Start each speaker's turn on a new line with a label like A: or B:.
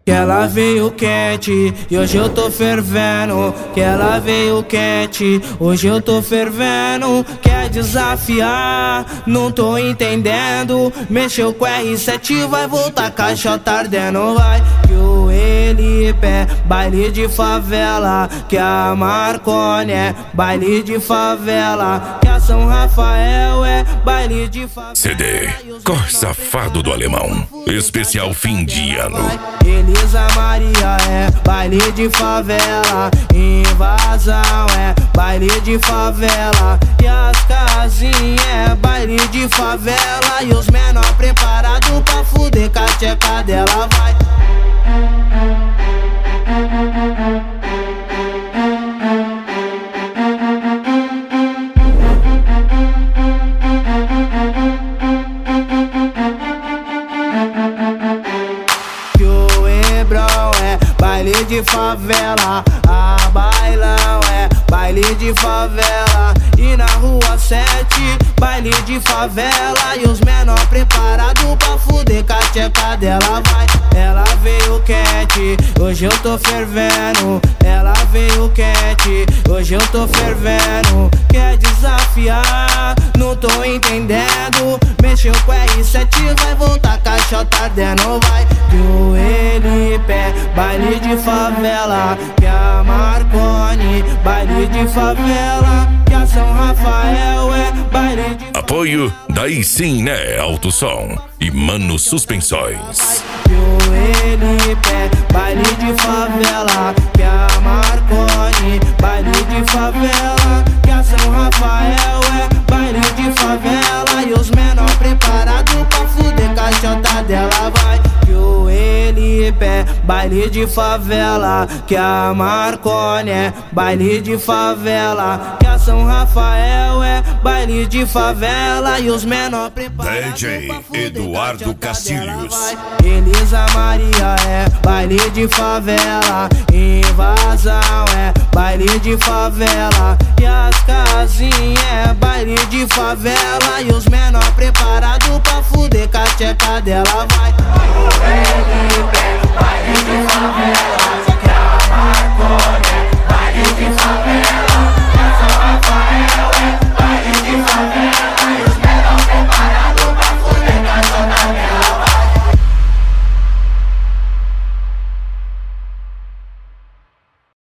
A: Que ela veio quente e hoje eu tô fervendo. Que ela veio quente, hoje eu tô fervendo. Quer desafiar, não tô entendendo. Mexeu com R7, vai voltar caixota ardendo. Vai que o Elipe é baile de favela, que a Marconi é baile de favela, que a São Rafael é baile de favela.
B: CD Cor Safado do Alemão, especial fim de ano.
A: Elisa Maria é baile de favela, Invasão é baile de favela, e as casinhas é baile de favela, e os menor preparados pra fuder com a tcheca dela. Vai que o Hebrão é baile de favela, a Bailão é baile de favela, e na rua 7 baile de favela, e os menor preparados pra fuder com a tcheca dela. Vai, ela veio quente, hoje eu tô fervendo. Ela veio quente, hoje eu tô fervendo. Quer desafiar, não tô entendendo. Mexeu com R7, vai voltar caixota ardendo. Vai que o Elipe é baile de favela, que a Marconi baile de favela, que a São Rafael é baile de favela.
B: Apoio Daí Sim Né Alto Som e Mano Suspensões.
A: Que o Elipe é baile de favela, que a Marconi baile de favela, que a São Rafael é baile de favela, e os menor preparados pra fuder caixota dela. Vai que o Elipe é baile de favela, que a Marconi é baile de favela, que a São Rafael é baile de favela, e os menor preparados
B: DJ
A: pra fuder
B: Eduardo Cacilhos.
A: Elisa Maria é baile de favela, Invasão é baile de favela, e as casinhas é baile de favela, e os menor preparados pra fuder com a tcheca dela.